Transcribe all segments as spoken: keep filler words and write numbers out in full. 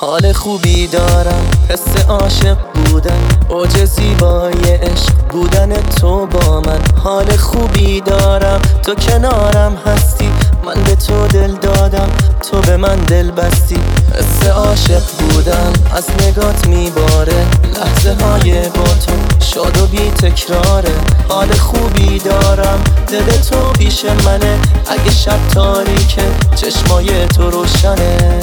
حال خوبی دارم، حس عاشق بودن، اوج زیبای عشق بودن تو با من. حال خوبی دارم، تو کنارم هستی، من به تو دل دادم، تو به من دل بستی. حس عاشق بودن از نگات میباره، لحظه های با تو شاد و بی تکراره. حال خوبی دارم، دل تو پیش منه، اگه شب تاریکه چشمای تو روشنه.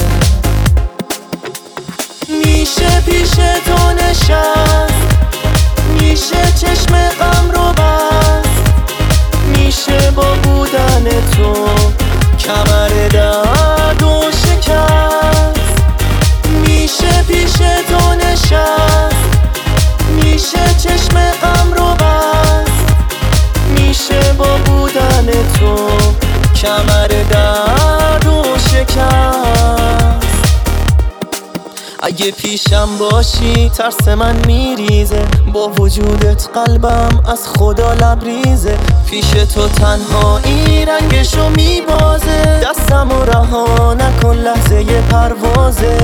میشه پیش تو نشست، میشه چشم غم رو بست، میشه با بودن تو کمر درد و شکست. میشه پیش تو نشست، میشه چشم غم رو بست، میشه با بودن تو کمر درد و شکست. اگه پیشم باشی ترس من میریزه، با وجودت قلبم از خدا لبریزه. پیش تو تنهایی رنگشو میبازه، دستمو رها نکن لحظه پروازه.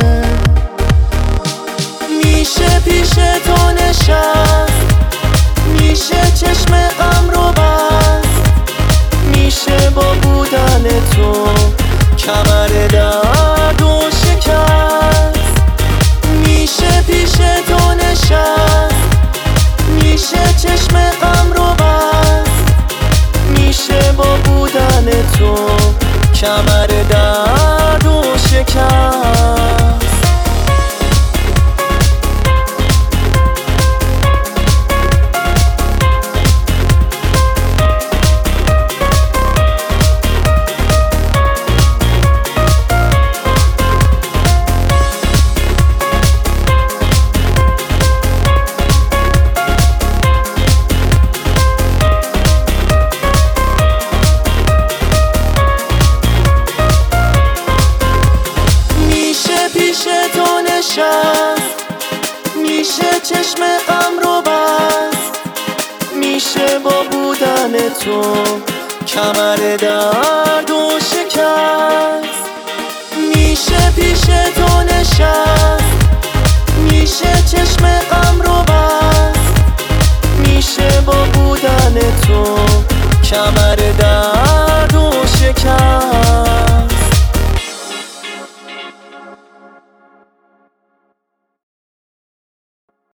میشه پیش تو نشست، میشه چشم غم رو بست، میشه با بودن تو کمر درد و شکست. میشه پیش تو نشست، میشه چشم غم رو بست، میشه با بودن تو کمر درد و شکست. میشه چشم غم رو بست، میشه با بودن تو کمر درد و شکست. میشه پیش تو نشست، میشه چشم غم رو بست، میشه با بودن تو کمر درد و شکست.